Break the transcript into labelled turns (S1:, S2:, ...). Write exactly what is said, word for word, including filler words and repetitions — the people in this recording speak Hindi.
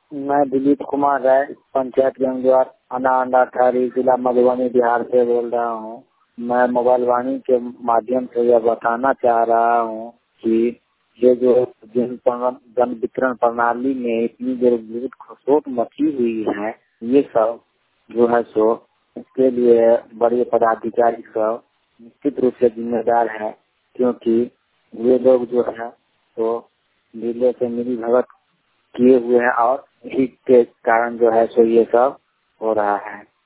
S1: मैं दिलीप कुमार राय, पंचायत गंगद्वार, अनांडा थारी, जिला मधुबनी, बिहार से बोल रहा हूँ। मैं मोबाइल वाणी के माध्यम से यह बताना चाह रहा हूँ कि ये जो जन जन वितरण प्रणाली में इतनी जो खसोट मची हुई है, ये सब जो है सो इसके लिए बड़े पदाधिकारी सब निश्चित रूप से जिम्मेदार है, क्योंकि ये लोग जो है तो जिले से मिली भगत किए हुए हैं और इसी के कारण जो है सो ये सब हो रहा है।